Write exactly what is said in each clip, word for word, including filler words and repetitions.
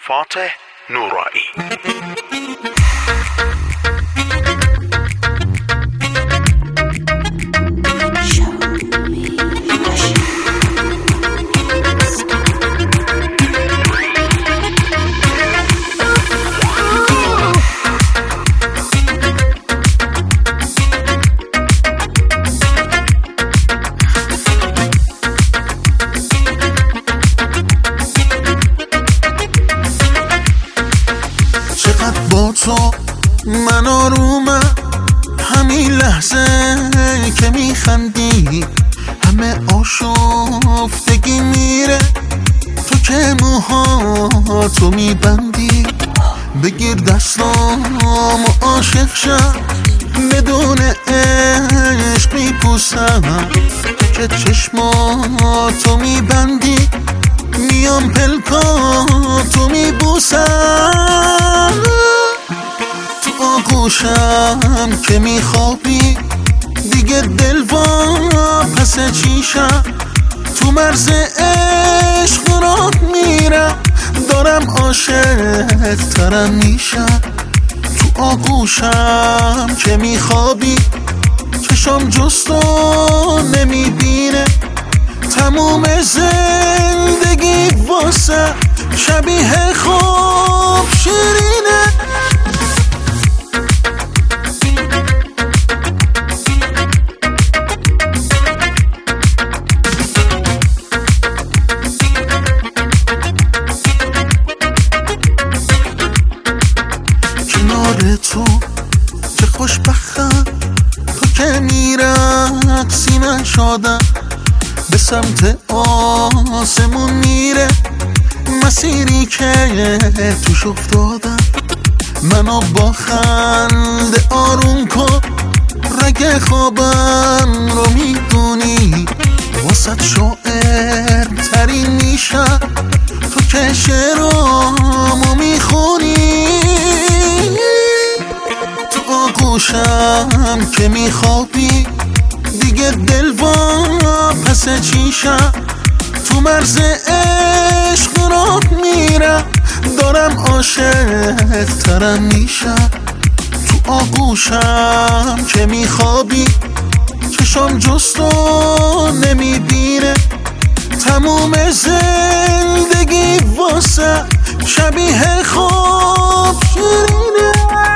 فاتح نورایی. چقدر با تو من آرومم، همین لحظه که میخندی همه آشفتگی میره. تو که موها تو میبندی، بگیر دستام و عاشق شم، بدون عشق میپوسم. که چشماتو میبندی، میام پلکاتو میبوسم. تو آغوشم که میخوابی، دیگه دل پس چیشم. تو مرز عشق راه میرم، دارم عاشق ترم میشم. تو آغوشم که میخوابی، چشم جستو نمیبینه. تموم زندگی واسه شبیه خواب شیرینه. کنار تو چه خوشبختم، تو که میرقصی من شادم. به سمت آسمون میره مسیری که توش افتادم. منو با خنده آروم کن، رگ خوابم رو میدونی. واسه شاعر ترین میشم، تو که شعرامو میخونی. تو آغوشم که میخوابی، دیگه دل پس چیشم. تو مرز عشق راه میرم، دارم عاشق ترم میشم. تو آغوشم که میخوابی، چشم جستو نمیبینه. تموم زندگی واسه شبیه خواب شیرینه.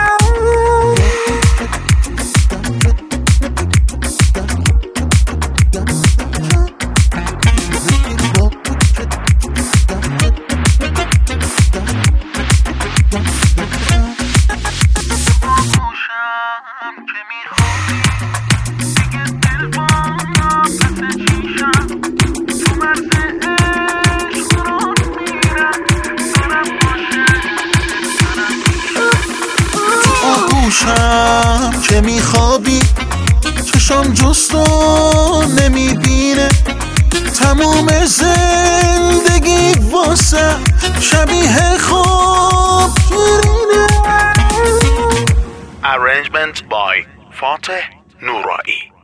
آغوشم که میخوابی، چشم جستو نمیبینه. تموم زندگی واسه شبیه خواب شیرینه. Arrangement by فاتح نورایی.